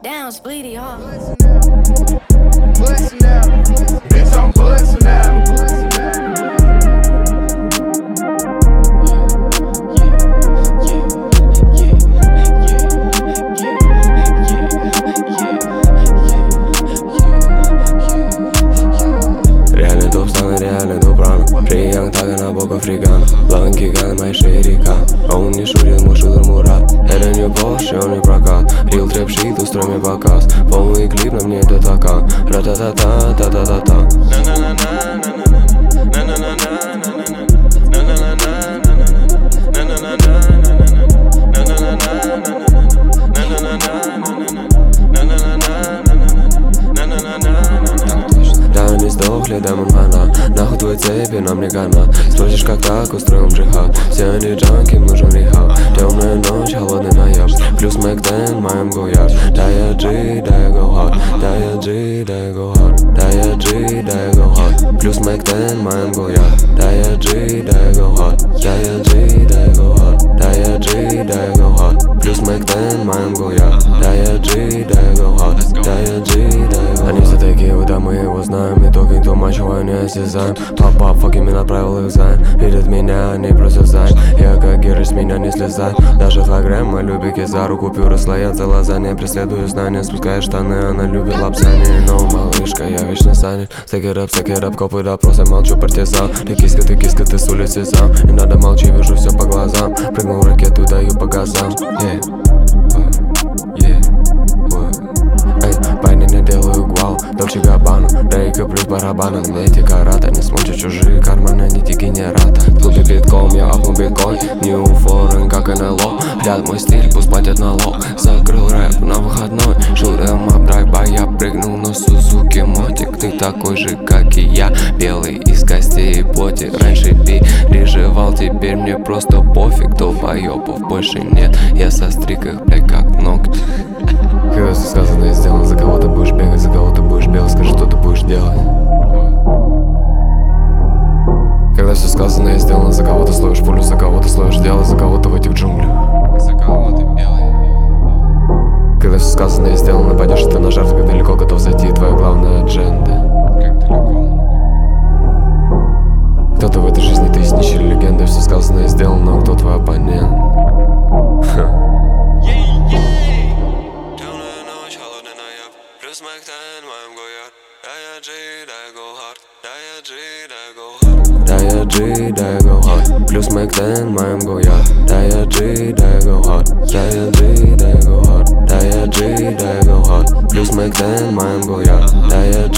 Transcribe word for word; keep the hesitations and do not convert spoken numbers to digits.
Down, split it off. Bustin' out, bitch, I'm bustin' out. Реальный топ, стану реальный дубран. Прием так и на боку фригана. Плаванки ганы, мои ширика. А он не шурит, мой шутер мурат. Это не Bosch, он не прокат. Рил трэп шит, устрой мне показ. Полный клип, на мне это така. Ра-та-та-та, та-та-та-та. Да, не сдохли, демон хана. Нахуй твой цепи, нам не гана. Спросишь, как так, устроим джихад. Все они джанки, им нужен рехаб. Темная ночь, холодный ноябрь. Плюс Мэкден, моим гуяр. Да я G, да я go hard. Да я G, да я go hard. Да я G, да я go hard. Плюс Мэкден, моим гуяр. Да я G, да я go hard. Да я G, да я go hard. Да я G, да я go hard. Плюс Мэкден, моим гуяр. Да я G, да я go hard. Да я G, да я go hard. Они все такие, да мы его знаем. И только никто мачо не осязаем. Пап-пап, факи, меня направил их зайн. Видят меня, они просто зайн. Я как герой, с меня не слезай. Даже два грамма, любики за руку, купюры слоятся лазанья. Преследую знания, спуская штаны, она любит лапсание. Но малышка, я вечно занят. Стеки рэп, стеки рэп, копы допросы, молчу, партизан. Ты киска, ты киска, ты с улицы сам. Не надо молчи, вижу все по глазам. Прыгнул в ракету, даю по газам. Yeah. Yeah. Эй, парни, не делаю гвал, Дольче Габбана. Рейка плюс барабана, мне эти карата. Не смотрят чужие карманы, не те генерата. Тут и битком, я апну биткоин. New foreign, как эн эл о. Глядь мой стиль, пусть платят налог. Закрыл рэп на выходной. Шурем ап драйва, я прыгнул на Сузуки мотик. Ты такой же, как и я, белый из костей и плоти. Раньше переживал, теперь мне просто пофиг. Долбоёбов больше нет, я состриг их, блядь, как ногти. Когда все сказано и сделано, за кого ты будешь бегать, за кого ты будешь белый, скажи, что ты будешь делать. Когда все сказано и сделано, за кого ты словишь пулю, за кого ты словишь дело, за кого ты в этих джунглях. За кого ты белый. Когда все сказано и сделано, пойдешь ты на жертву, как далеко готов зайти, твоя главная адженда. Как далеко. Кто-то в этой жизни, ты есть нищая легенда, все сказано и сделано, но кто твой оппонент? Плюс Мэкден, моим гуяр. Да я G, да я go hard. Да я G, да я go hard. Да я G, да я go hard. Плюс Мэкден, моим гуяр. Да я G, да я go hard. Да я G, да я go hard. Да я G, да я go hard. Плюс Мэкден, моим гуяр. Да я